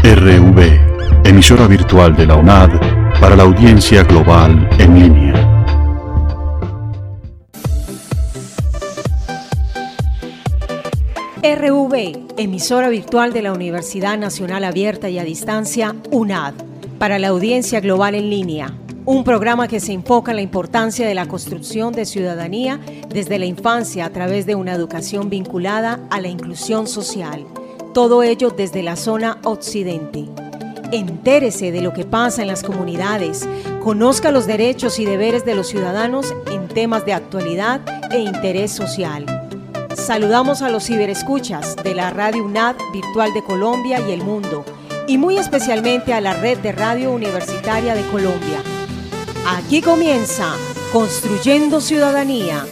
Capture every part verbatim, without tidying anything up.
R V, emisora virtual de la UNAD para la audiencia global en línea. R V, emisora virtual de la Universidad Nacional Abierta y a Distancia, UNAD, para la audiencia global en línea. Un programa que se enfoca en la importancia de la construcción de ciudadanía desde la infancia a través de una educación vinculada a la inclusión social. Todo ello desde la zona occidente. Entérese de lo que pasa en las comunidades, conozca los derechos y deberes de los ciudadanos en temas de actualidad e interés social. Saludamos a los ciberescuchas de la Radio UNAD Virtual de Colombia y el mundo, y muy especialmente a la Red de Radio Universitaria de Colombia. Aquí comienza Construyendo Ciudadanía.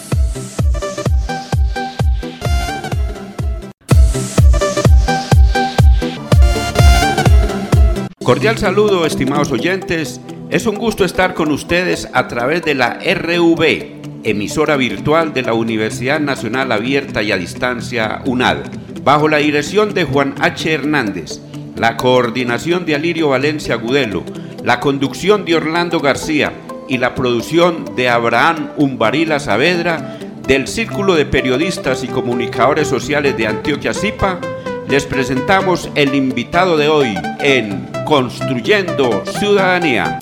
Cordial saludo, estimados oyentes. Es un gusto estar con ustedes a través de la R V, emisora virtual de la Universidad Nacional Abierta y a Distancia, UNAD, bajo la dirección de Juan H. Hernández, la coordinación de Alirio Valencia Agudelo, la conducción de Orlando García y la producción de Abraham Umbarila Saavedra, del Círculo de Periodistas y Comunicadores Sociales de Antioquia Zipa. Les presentamos el invitado de hoy en Construyendo Ciudadanía.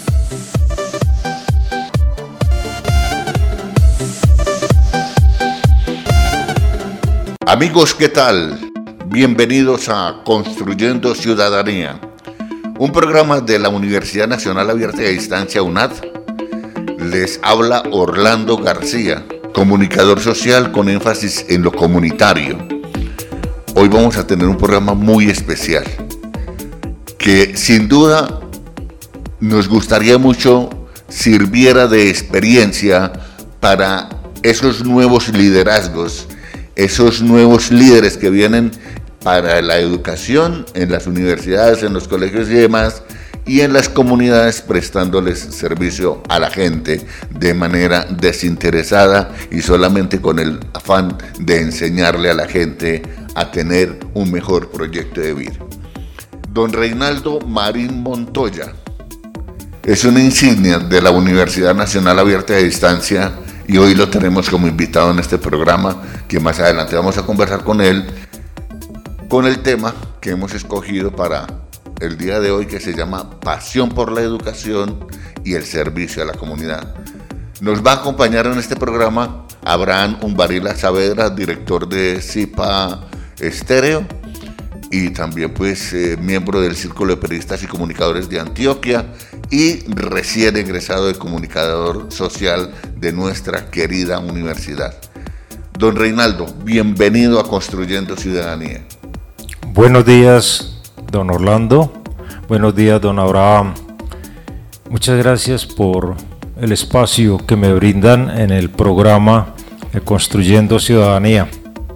Amigos, ¿qué tal? Bienvenidos a Construyendo Ciudadanía, un programa de la Universidad Nacional Abierta y a Distancia, UNAD. Les habla Orlando García, comunicador social con énfasis en lo comunitario. Hoy vamos a tener un programa muy especial que sin duda nos gustaría mucho sirviera de experiencia para esos nuevos liderazgos, esos nuevos líderes que vienen para la educación en las universidades, en los colegios y demás, y en las comunidades prestándoles servicio a la gente de manera desinteresada y solamente con el afán de enseñarle a la gente a tener un mejor proyecto de vida. Don Reinaldo Marín Montoya es una insignia de la Universidad Nacional Abierta y a Distancia y hoy lo tenemos como invitado en este programa, que más adelante vamos a conversar con él con el tema que hemos escogido para el día de hoy, que se llama Pasión por la Educación y el Servicio a la Comunidad. Nos va a acompañar en este programa Abraham Umbarila Saavedra, director de Zipa Estéreo, y también pues eh, miembro del Círculo de Periodistas y Comunicadores de Antioquia y recién egresado de comunicador social de nuestra querida universidad. Don Reinaldo, bienvenido a Construyendo Ciudadanía. Buenos días, don Orlando. Buenos días, don Abraham. Muchas gracias por el espacio que me brindan en el programa de Construyendo Ciudadanía.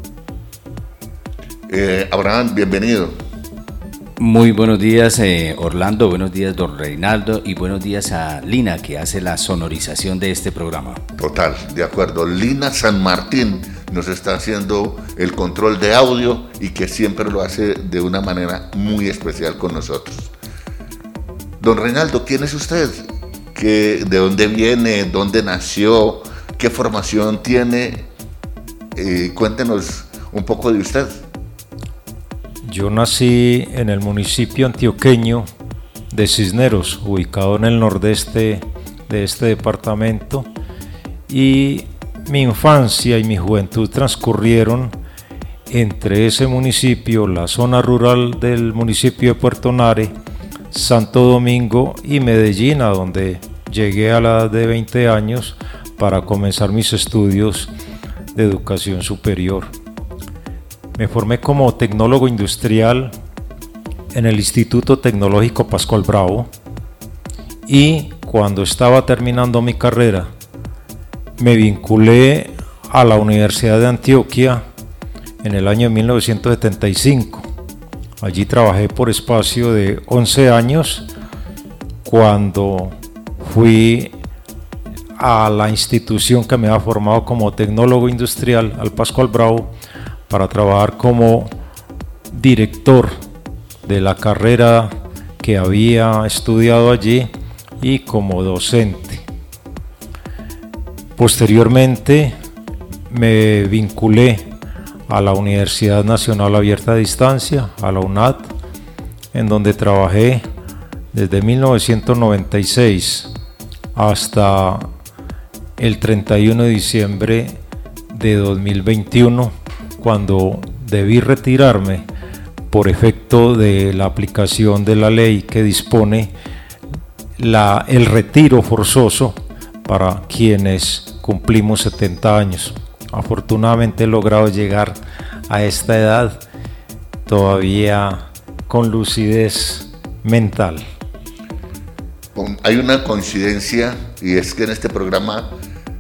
Eh, Abraham, bienvenido. Muy buenos días, eh, Orlando, buenos días, don Reinaldo, y buenos días a Lina, que hace la sonorización de este programa. Total, de acuerdo. Lina San Martín nos está haciendo el control de audio y que siempre lo hace de una manera muy especial con nosotros. Don Reinaldo, ¿quién es usted? ¿Qué, ¿De dónde viene? ¿Dónde nació? ¿Qué formación tiene? Eh, cuéntenos un poco de usted. Yo nací en el municipio antioqueño de Cisneros, ubicado en el nordeste de este departamento, y mi infancia y mi juventud transcurrieron entre ese municipio, la zona rural del municipio de Puerto Nare, Santo Domingo y Medellín, a donde llegué a la edad de veinte años para comenzar mis estudios de educación superior. Me formé como tecnólogo industrial en el Instituto Tecnológico Pascual Bravo y cuando estaba terminando mi carrera me vinculé a la Universidad de Antioquia en el año mil novecientos setenta y cinco. Allí trabajé por espacio de once años cuando fui a la institución que me ha formado como tecnólogo industrial, al Pascual Bravo, para trabajar como director de la carrera que había estudiado allí y como docente. Posteriormente me vinculé a la Universidad Nacional Abierta a Distancia, a la UNAD, en donde trabajé desde mil novecientos noventa y seis hasta el treinta y uno de diciembre de dos mil veintiuno, cuando debí retirarme por efecto de la aplicación de la ley que dispone la, el retiro forzoso para quienes cumplimos setenta años. Afortunadamente he logrado llegar a esta edad todavía con lucidez mental. Hay una coincidencia, y es que en este programa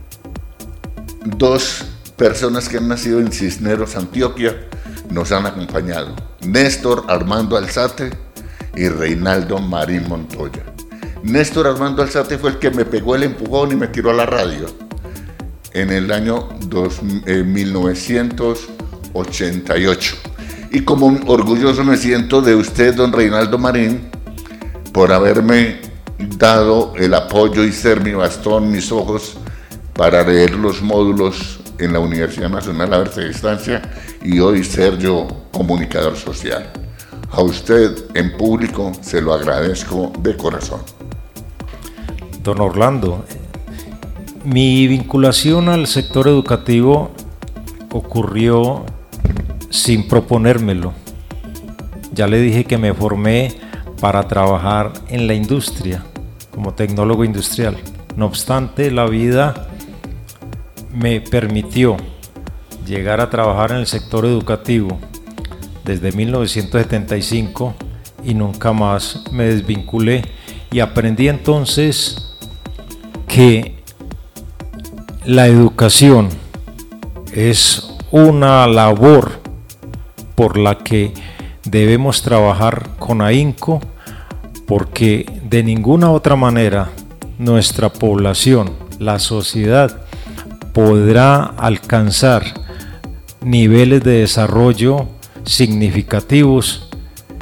dos personas que han nacido en Cisneros, Antioquia, nos han acompañado: Néstor Armando Alzate y Reinaldo Marín Montoya. Néstor Armando Alzate fue el que me pegó el empujón y me tiró a la radio en el año dos, eh, mil novecientos ochenta y ocho. Y como orgulloso me siento de usted, don Reinaldo Marín, por haberme dado el apoyo y ser mi bastón, mis ojos, para leer los módulos en la Universidad Nacional Abierta a Distancia y hoy ser yo comunicador social. A usted en público se lo agradezco de corazón. Don Orlando, mi vinculación al sector educativo ocurrió sin proponérmelo. Ya le dije que me formé para trabajar en la industria, como tecnólogo industrial. No obstante, la vida me permitió llegar a trabajar en el sector educativo desde mil novecientos setenta y cinco y nunca más me desvinculé, y aprendí entonces que la educación es una labor por la que debemos trabajar con ahínco, porque de ninguna otra manera nuestra población, la sociedad, podrá alcanzar niveles de desarrollo significativos,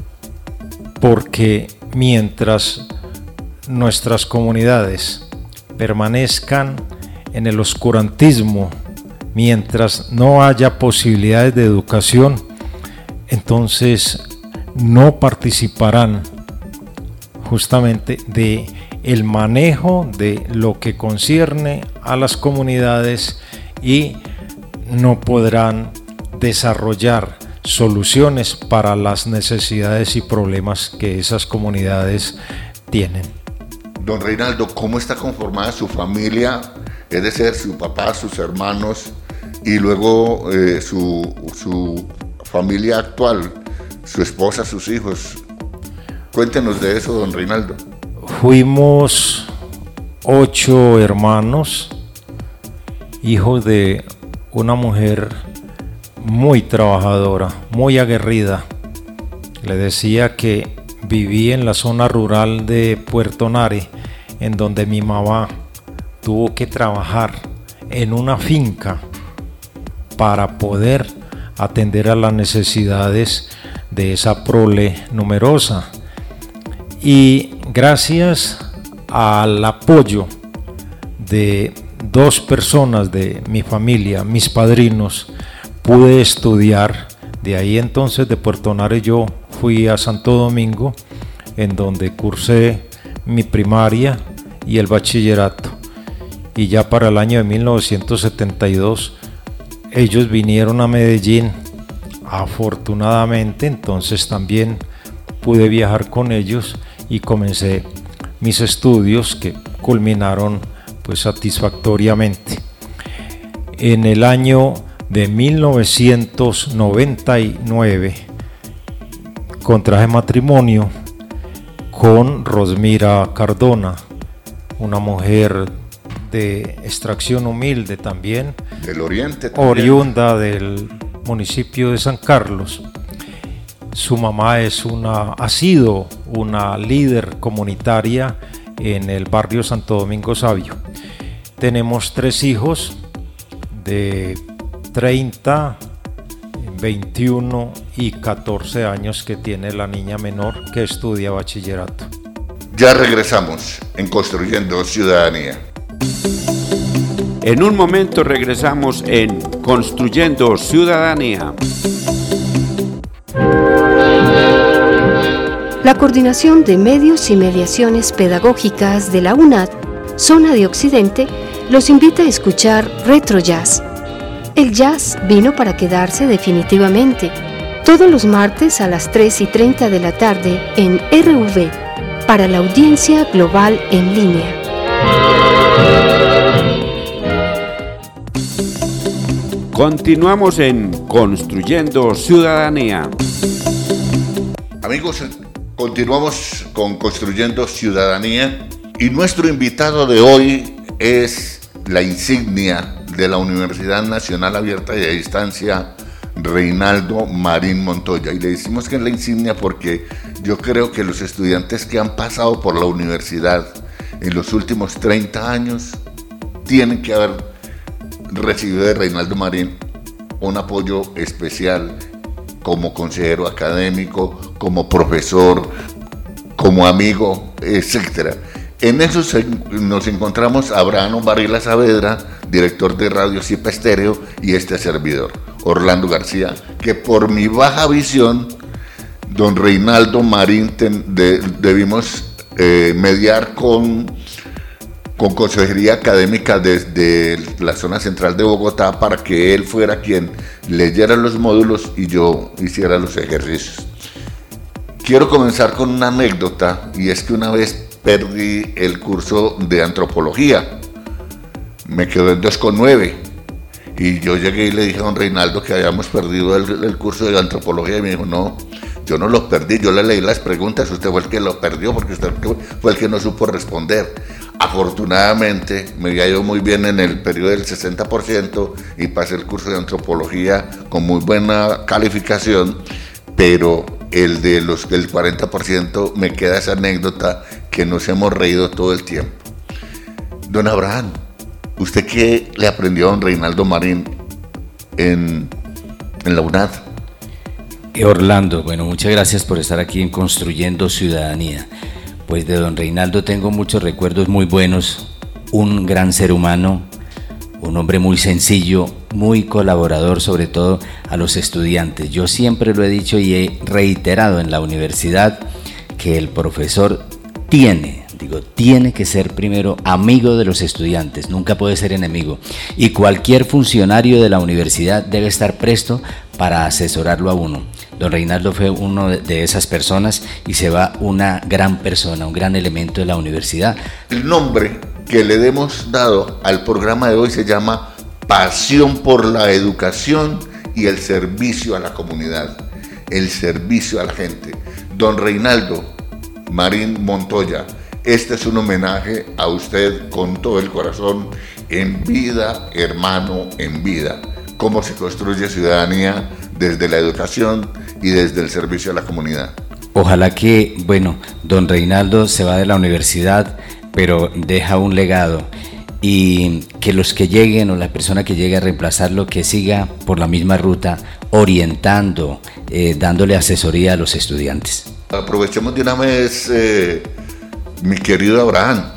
porque mientras nuestras comunidades permanezcan en el oscurantismo, mientras no haya posibilidades de educación, entonces no participarán justamente de el manejo de lo que concierne a las comunidades y no podrán desarrollar soluciones para las necesidades y problemas que esas comunidades tienen. Don Reinaldo, ¿cómo está conformada su familia? Es decir, su papá, sus hermanos y luego eh, su, su familia actual, su esposa, sus hijos. Cuéntenos de eso, don Reinaldo. Fuimos ocho hermanos, hijos de una mujer muy trabajadora, muy aguerrida. Le decía que viví en la zona rural de Puerto Nare, en donde mi mamá tuvo que trabajar en una finca para poder atender a las necesidades de esa prole numerosa. Y gracias al apoyo de dos personas de mi familia, mis padrinos, pude estudiar. De ahí entonces, de Puerto Nare, yo fui a Santo Domingo, en donde cursé mi primaria y el bachillerato. Y ya para el año de mil novecientos setenta y dos, ellos vinieron a Medellín. Afortunadamente, entonces también pude viajar con ellos y comencé mis estudios, que culminaron pues satisfactoriamente. En el año de mil novecientos noventa y nueve contraje matrimonio con Rosmira Cardona, una mujer de extracción humilde también, del oriente también, oriunda del municipio de San Carlos. Su mamá es una, ha sido una líder comunitaria en el barrio Santo Domingo Sabio. Tenemos tres hijos de treinta, veintiuno y catorce años que tiene la niña menor que estudia bachillerato. Ya regresamos en Construyendo Ciudadanía. En un momento regresamos en Construyendo Ciudadanía. La Coordinación de Medios y Mediaciones Pedagógicas de la UNAD, Zona de Occidente, los invita a escuchar Retro Jazz. El jazz vino para quedarse definitivamente, todos los martes a las tres y treinta de la tarde en R V, para la audiencia global en línea. Continuamos en Construyendo Ciudadanía. Amigos, continuamos con Construyendo Ciudadanía y nuestro invitado de hoy es la insignia de la Universidad Nacional Abierta y a Distancia, Reinaldo Marín Montoya. Y le decimos que es la insignia porque yo creo que los estudiantes que han pasado por la universidad en los últimos treinta años tienen que haber recibido de Reinaldo Marín un apoyo especial como consejero académico, como profesor, como amigo, etcétera. En eso nos encontramos a Abraham Varela Saavedra, director de Radio Zipa Estéreo, y este servidor, Orlando García, que por mi baja visión, don Reinaldo Marín, ten, de, debimos eh, mediar con, con consejería académica desde la zona central de Bogotá para que él fuera quien leyera los módulos y yo hiciera los ejercicios. Quiero comenzar con una anécdota, y es que una vez perdí el curso de antropología, me quedó en dos coma nueve, y yo llegué y le dije a don Reinaldo que habíamos perdido el, el curso de antropología, y me dijo, no, yo no lo perdí, yo le leí las preguntas, usted fue el que lo perdió porque usted fue el que no supo responder. Afortunadamente me había ido muy bien en el periodo del sesenta por ciento y pasé el curso de antropología con muy buena calificación, pero el de los del cuarenta por ciento me queda esa anécdota que nos hemos reído todo el tiempo. Don Abraham, ¿usted qué le aprendió a don Reinaldo Marín en, en la UNAD? Orlando, bueno, muchas gracias por estar aquí en Construyendo Ciudadanía. Pues de don Reinaldo tengo muchos recuerdos muy buenos, un gran ser humano, un hombre muy sencillo, muy colaborador, sobre todo a los estudiantes. Yo siempre lo he dicho y he reiterado en la universidad que el profesor tiene, digo, tiene que ser primero amigo de los estudiantes, nunca puede ser enemigo. Y cualquier funcionario de la universidad debe estar presto para asesorarlo a uno. Don Reinaldo fue uno de esas personas y se va una gran persona, un gran elemento de la universidad. El nombre que le hemos dado al programa de hoy se llama Pasión por la Educación y el Servicio a la Comunidad, el servicio a la gente. Don Reinaldo Marín Montoya, este es un homenaje a usted con todo el corazón, en vida, hermano, en vida. Cómo se construye ciudadanía desde la educación y desde el servicio a la comunidad. Ojalá que, bueno, don Reinaldo se va de la universidad, pero deja un legado, y que los que lleguen o la persona que llegue a reemplazarlo, que siga por la misma ruta, orientando, eh, dándole asesoría a los estudiantes. Aprovechemos de una vez, eh, mi querido Abraham,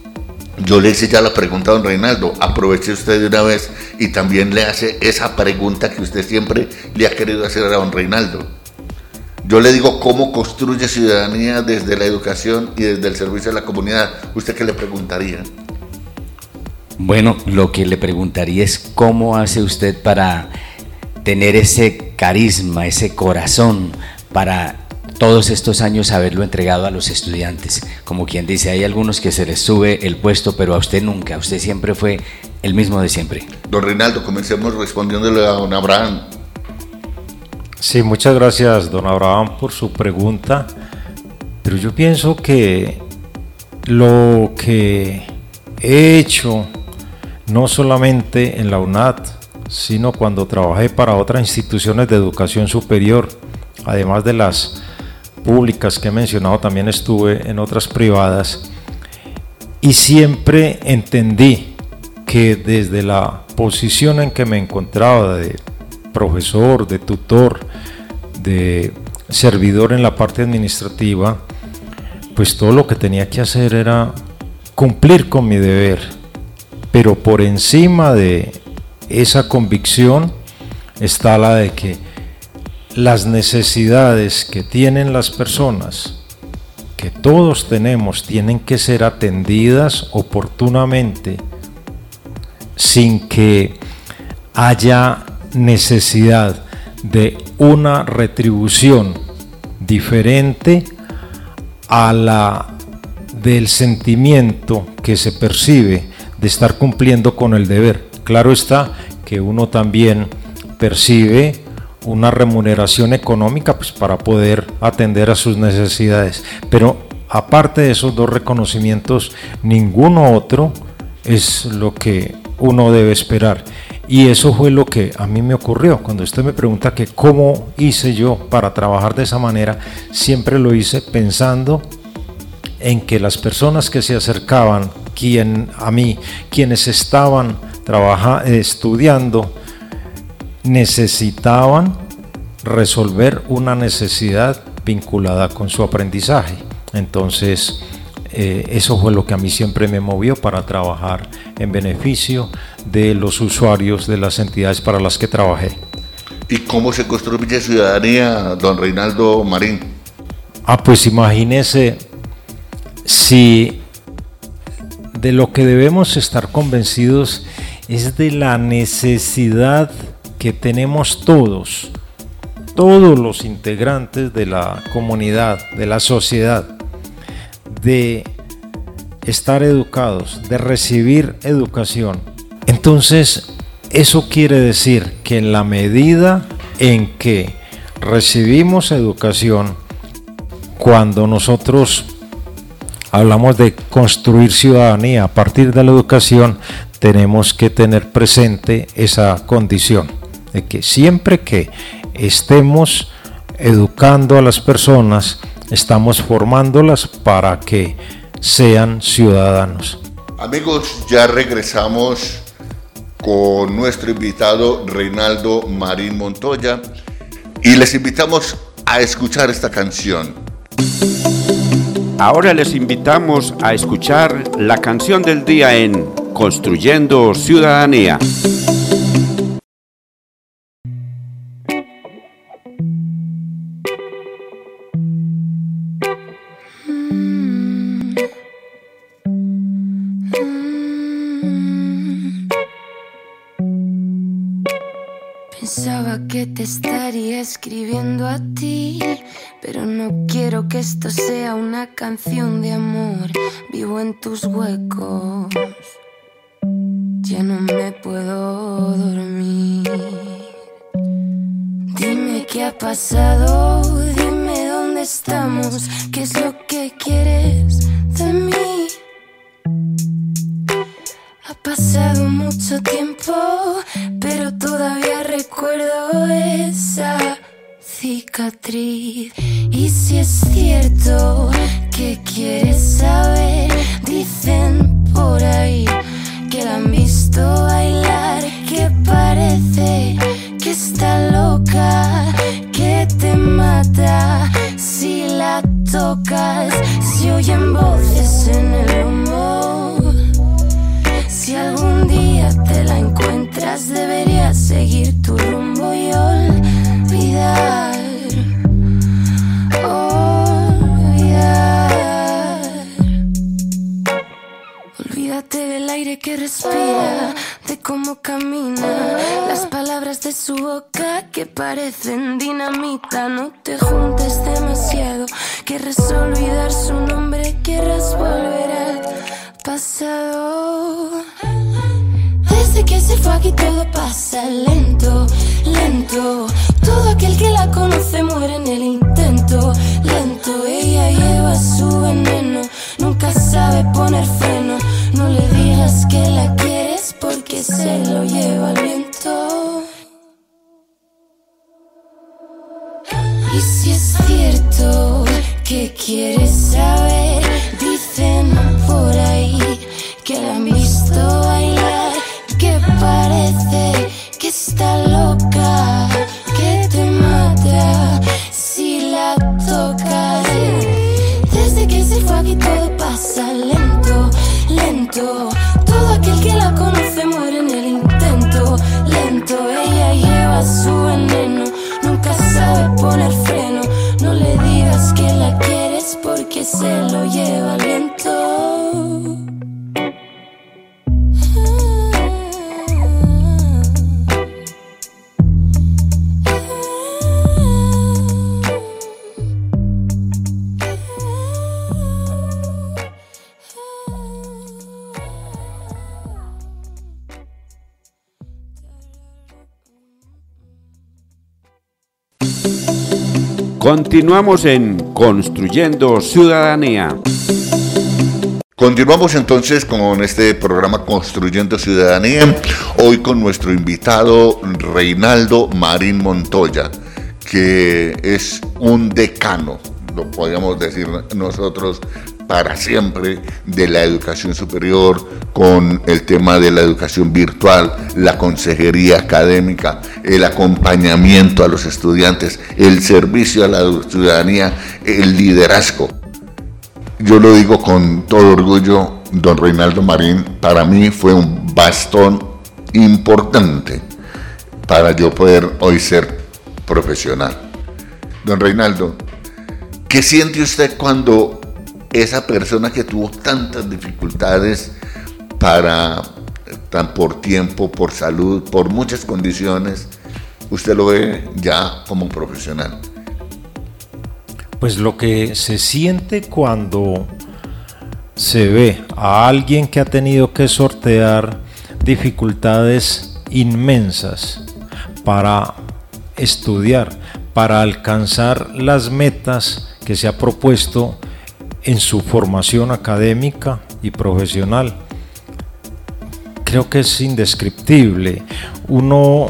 yo le hice ya la pregunta a don Reinaldo, aproveche usted de una vez y también le hace esa pregunta que usted siempre le ha querido hacer a don Reinaldo. Yo le digo, ¿cómo construye ciudadanía desde la educación y desde el servicio a la comunidad? ¿Usted qué le preguntaría? Bueno, lo que le preguntaría es cómo hace usted para tener ese carisma, ese corazón, para todos estos años haberlo entregado a los estudiantes. Como quien dice, hay algunos que se les sube el puesto, pero a usted nunca, usted siempre fue el mismo de siempre. Don Reinaldo, comencemos respondiéndole a don Abraham. Sí, muchas gracias, don Abraham, por su pregunta, pero yo pienso que lo que he hecho, no solamente en la UNAD, sino cuando trabajé para otras instituciones de educación superior, además de las públicas que he mencionado, también estuve en otras privadas, y siempre entendí que desde la posición en que me encontraba de profesor, de tutor, de servidor en la parte administrativa, pues todo lo que tenía que hacer era cumplir con mi deber, pero por encima de esa convicción está la de que las necesidades que tienen las personas, que todos tenemos, tienen que ser atendidas oportunamente, sin que haya necesidad de una retribución diferente a la del sentimiento que se percibe de estar cumpliendo con el deber. Claro está que uno también percibe una remuneración económica, pues, para poder atender a sus necesidades, pero aparte de esos dos reconocimientos, ninguno otro es lo que uno debe esperar. Y eso fue lo que a mí me ocurrió. Cuando usted me pregunta que cómo hice yo para trabajar de esa manera, siempre lo hice pensando en que las personas que se acercaban quien, a mí, quienes estaban trabaja, estudiando, necesitaban resolver una necesidad vinculada con su aprendizaje. Entonces, eh, eso fue lo que a mí siempre me movió para trabajar en beneficio de los usuarios de las entidades para las que trabajé. ¿Y cómo se construye ciudadanía, don Reinaldo Marín? Ah, pues imagínese, si de lo que debemos estar convencidos es de la necesidad que tenemos todos, todos los integrantes de la comunidad, de la sociedad, de estar educados, de recibir educación. Entonces, eso quiere decir que en la medida en que recibimos educación, cuando nosotros hablamos de construir ciudadanía a partir de la educación, tenemos que tener presente esa condición de que siempre que estemos educando a las personas, estamos formándolas para que sean ciudadanos. Amigos, ya regresamos con nuestro invitado Reinaldo Marín Montoya y les invitamos a escuchar esta canción. Ahora les invitamos a escuchar la canción del día en Construyendo Ciudadanía. Pensaba que te estaría escribiendo a ti, pero no quiero que esto sea una canción de amor. Vivo en tus huecos, ya no me puedo dormir. Dime qué ha pasado, dime dónde estamos, qué es lo que quieres de mí. Ha pasado mucho tiempo, pero todavía recuerdo esa cicatriz. Y si es cierto que quieres saber, dicen por ahí que la han visto bailar, que parece que está loca, que te mata si la tocas, si oyen voces en el humo. Si algún día te la encuentras, deberías seguir tu rumbo y olvidar, olvidar. Olvídate del aire que respira, de cómo camina, las palabras de su boca que parecen dinamita. No te juntes demasiado, querrás olvidar su nombre, querrás volver al pasado. Desde que se fue aquí todo pasa lento, lento. Todo aquel que la conoce muere en el intento, lento. Ella lleva su veneno, nunca sabe poner freno. No le digas que la quieres porque se lo lleva el viento. Y si es cierto que quieres saber, dicen por ahí que la han visto bailar, que parece que está loca, Continuamos en Construyendo Ciudadanía. Continuamos entonces con este programa Construyendo Ciudadanía, hoy con nuestro invitado Reinaldo Marín Montoya, que es un decano, lo podríamos decir nosotros, para siempre, de la educación superior, con el tema de la educación virtual, la consejería académica, el acompañamiento a los estudiantes, el servicio a la ciudadanía, el liderazgo. Yo lo digo con todo orgullo, don Reinaldo Marín, para mí fue un bastón importante para yo poder hoy ser profesional. Don Reinaldo, ¿qué siente usted cuando esa persona que tuvo tantas dificultades para, tan por tiempo, por salud, por muchas condiciones, usted lo ve ya como profesional? Pues lo que se siente cuando se ve a alguien que ha tenido que sortear dificultades inmensas para estudiar, para alcanzar las metas que se ha propuesto en su formación académica y profesional, creo que es indescriptible. Uno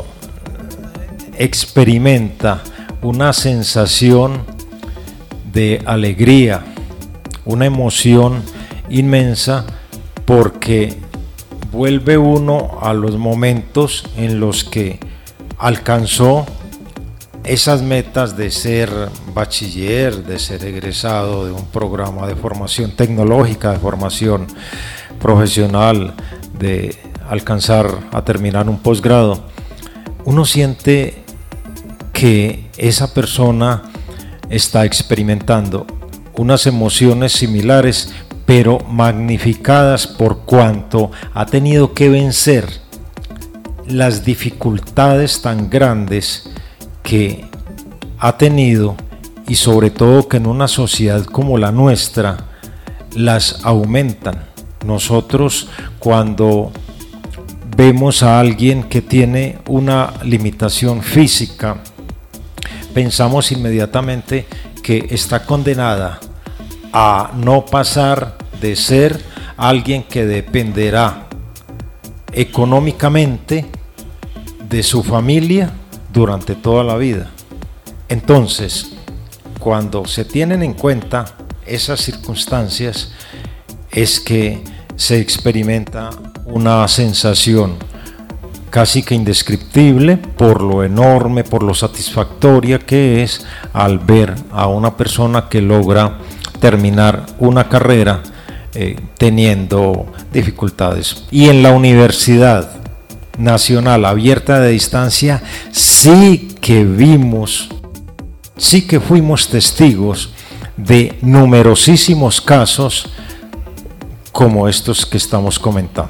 experimenta una sensación de alegría, una emoción inmensa, porque vuelve uno a los momentos en los que alcanzó esas metas de ser bachiller, de ser egresado de un programa de formación tecnológica, de formación profesional, de alcanzar a terminar un posgrado. Uno siente que esa persona está experimentando unas emociones similares, pero magnificadas por cuanto ha tenido que vencer las dificultades tan grandes que ha tenido, y sobre todo que en una sociedad como la nuestra las aumentan. Nosotros, cuando vemos a alguien que tiene una limitación física, pensamos inmediatamente que está condenada a no pasar de ser alguien que dependerá económicamente de su familia durante toda la vida. Entonces, cuando se tienen en cuenta esas circunstancias, es que se experimenta una sensación casi que indescriptible por lo enorme, por lo satisfactoria que es al ver a una persona que logra terminar una carrera eh, teniendo dificultades. Y en la Universidad Nacional Abierta de Distancia sí que vimos, sí que fuimos testigos de numerosísimos casos como estos que estamos comentando.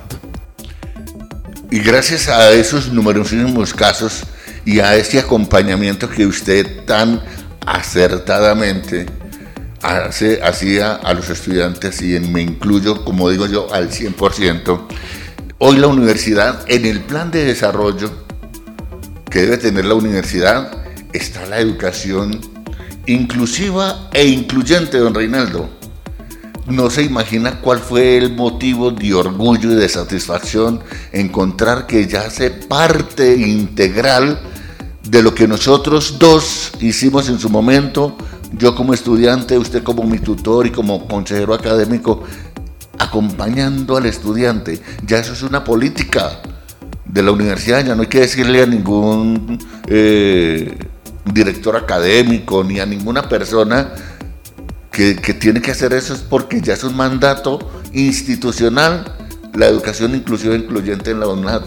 Y gracias a esos numerosísimos casos y a ese acompañamiento que usted tan acertadamente hace, hacía a los estudiantes, y en, me incluyo, como digo yo, al cien por ciento, hoy la universidad, en el plan de desarrollo que debe tener la universidad, está la educación inclusiva e incluyente, don Reinaldo. No se imagina cuál fue el motivo de orgullo y de satisfacción encontrar que ya hace parte integral de lo que nosotros dos hicimos en su momento, yo como estudiante, usted como mi tutor y como consejero académico, acompañando al estudiante. Ya eso es una política de la universidad, ya no hay que decirle a ningún eh, director académico ni a ninguna persona Que, que tiene que hacer eso, es porque ya es un mandato institucional, la educación inclusiva e incluyente en la UNAD.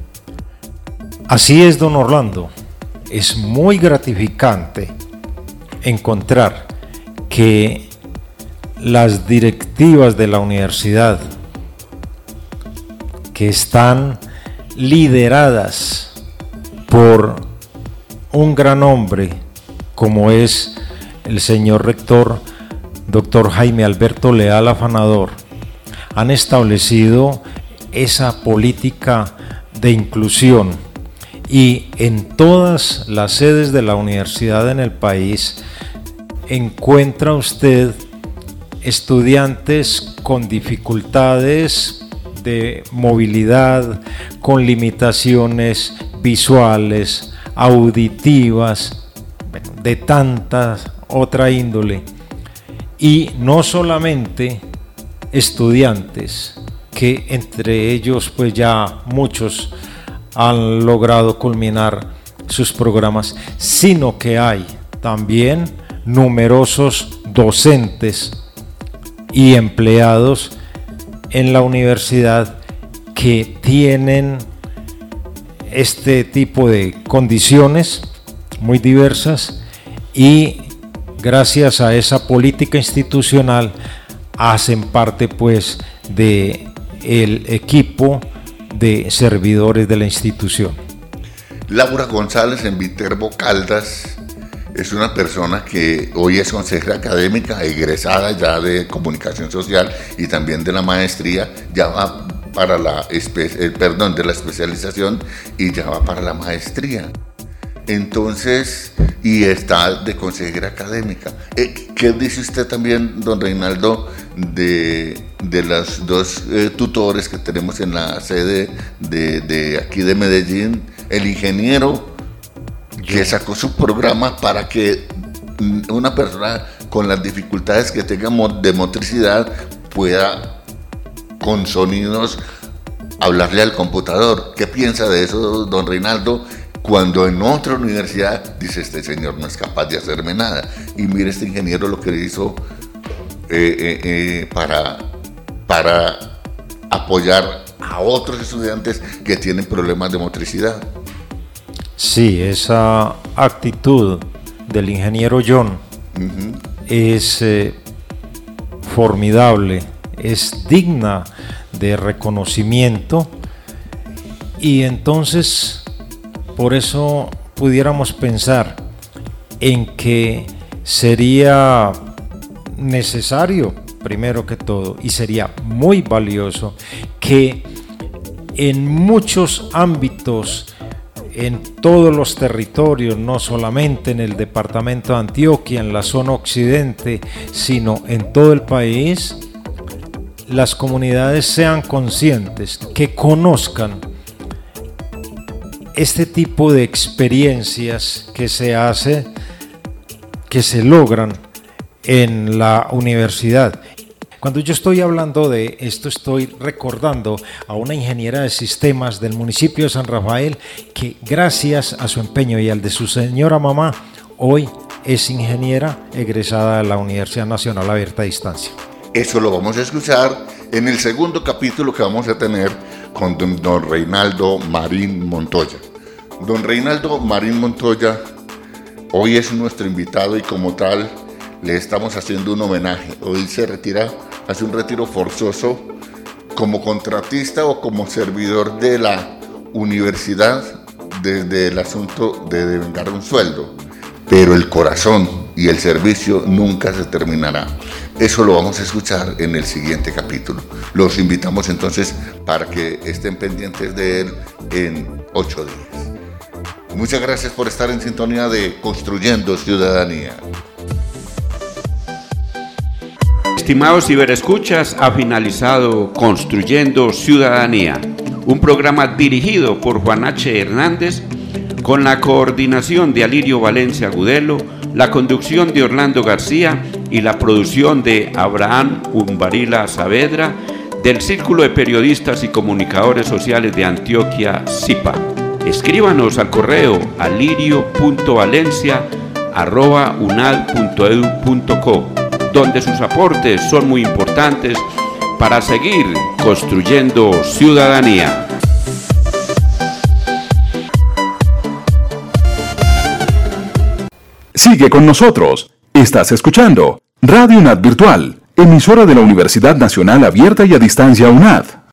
Así es, don Orlando. Es muy gratificante encontrar que las directivas de la universidad, que están lideradas por un gran hombre como es el señor rector doctor Jaime Alberto Leal Afanador, han establecido esa política de inclusión, y en todas las sedes de la universidad en el país encuentra usted estudiantes con dificultades de movilidad, con limitaciones visuales, auditivas, bueno, de tanta otra índole, y no solamente estudiantes, que entre ellos pues ya muchos han logrado culminar sus programas, sino que hay también numerosos docentes y empleados en la universidad que tienen este tipo de condiciones muy diversas, y gracias a esa política institucional hacen parte pues de el equipo de servidores de la institución. Laura González en Viterbo Caldas es una persona que hoy es consejera académica, egresada ya de comunicación social y también de la maestría, ya va para la, espe- eh, perdón, de la especialización y ya va para la maestría. Entonces, y está de consejera académica. Eh, ¿Qué dice usted también, don Reinaldo, de, de los dos eh, tutores que tenemos en la sede de, de aquí de Medellín? El ingeniero que sacó su programa para que una persona con las dificultades que tenga de motricidad pueda con sonidos hablarle al computador. ¿Qué piensa de eso, don Reinaldo? Cuando en otra universidad dice, este señor no es capaz de hacerme nada. Y mire este ingeniero lo que hizo eh, eh, eh, para, para apoyar a otros estudiantes que tienen problemas de motricidad. Sí, esa actitud del ingeniero John uh-huh. es eh, formidable, es digna de reconocimiento, y entonces por eso pudiéramos pensar en que sería necesario, primero que todo, y sería muy valioso, que en muchos ámbitos, en todos los territorios, no solamente en el departamento de Antioquia, en la zona occidente, sino en todo el país, las comunidades sean conscientes, que conozcan este tipo de experiencias que se hace, que se logran en la universidad. Cuando yo estoy hablando de esto, estoy recordando a una ingeniera de sistemas del municipio de San Rafael que, gracias a su empeño y al de su señora mamá, hoy es ingeniera egresada de la Universidad Nacional Abierta a Distancia. Eso lo vamos a escuchar en el segundo capítulo que vamos a tener con don, don Reinaldo Marín Montoya. Don Reinaldo Marín Montoya hoy es nuestro invitado y como tal le estamos haciendo un homenaje. Hoy se retira, hace un retiro forzoso como contratista o como servidor de la universidad desde el asunto de devengar un sueldo. Pero el corazón y el servicio nunca se terminará. Eso lo vamos a escuchar en el siguiente capítulo. Los invitamos entonces para que estén pendientes de él en ocho días. Muchas gracias por estar en sintonía de Construyendo Ciudadanía. Estimados ciberescuchas, ha finalizado Construyendo Ciudadanía, un programa dirigido por Juan H. Hernández, con la coordinación de Alirio Valencia Agudelo, la conducción de Orlando García y la producción de Abraham Umbarila Saavedra, del Círculo de Periodistas y Comunicadores Sociales de Antioquia, CIPA. Escríbanos al correo alirio punto valencia arroba unad punto edu punto co, donde sus aportes son muy importantes para seguir construyendo ciudadanía. Sigue con nosotros. Estás escuchando Radio UNAD Virtual, emisora de la Universidad Nacional Abierta y a Distancia UNAD.